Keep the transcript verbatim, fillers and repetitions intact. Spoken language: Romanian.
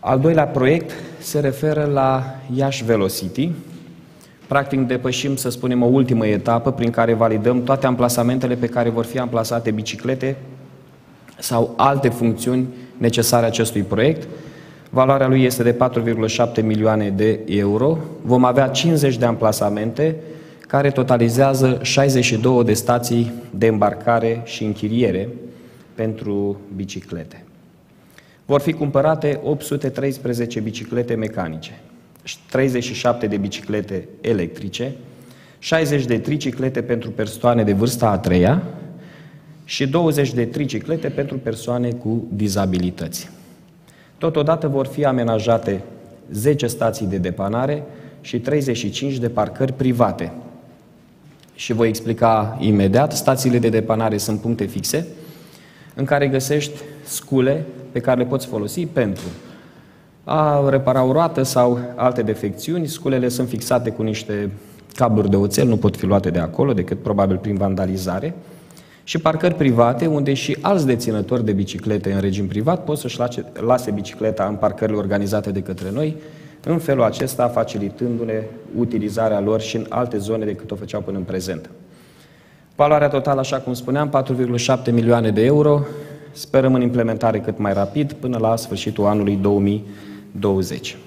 Al doilea proiect se referă la Iași Velocity. Practic depășim, să spunem, o ultimă etapă prin care validăm toate amplasamentele pe care vor fi amplasate biciclete sau alte funcțiuni necesare acestui proiect. Valoarea lui este de patru virgulă șapte milioane de euro. Vom avea cincizeci de amplasamente care totalizează șaizeci și două de stații de îmbarcare și închiriere pentru biciclete. Vor fi cumpărate opt sute treisprezece biciclete mecanice, treizeci și șapte de biciclete electrice, șaizeci de triciclete pentru persoane de vârsta a treia și douăzeci de triciclete pentru persoane cu dizabilități. Totodată vor fi amenajate zece stații de depanare și treizeci și cinci de parcări private. Și voi explica imediat, stațiile de depanare sunt puncte fixe în care găsești scule pe care le poți folosi pentru a repara o roată sau alte defecțiuni. Sculele sunt fixate cu niște cabluri de oțel, nu pot fi luate de acolo decât probabil prin vandalizare. Și parcări private, unde și alți deținători de biciclete în regim privat pot să-și lase bicicleta în parcările organizate de către noi, în felul acesta facilitându-ne utilizarea lor și în alte zone decât o făceau până în prezent. Valoarea totală, așa cum spuneam, patru virgulă șapte milioane de euro. Sperăm în implementare cât mai rapid, până la sfârșitul anului două mii douăzeci.